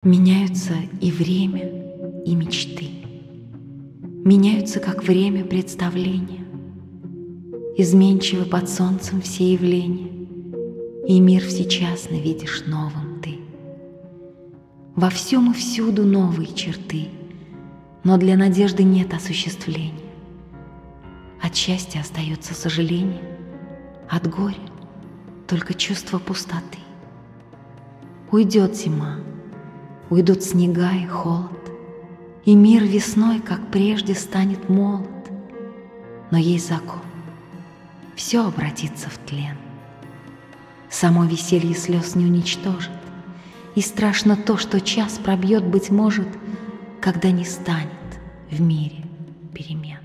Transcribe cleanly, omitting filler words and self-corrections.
Меняются и время, и мечты. Меняются, как время представления. Изменчивы под солнцем все явления, и мир всечасно видишь новым ты. Во всем и всюду новые черты, но для надежды нет осуществления. От счастья остается сожаление, от горя только чувство пустоты. Уйдет зима, уйдут снега и холод, и мир весной, как прежде, станет молод. Но есть закон — все обратится в тлен. Само веселье слез не уничтожит, и страшно то, что час пробьет, быть может, когда не станет в мире перемен.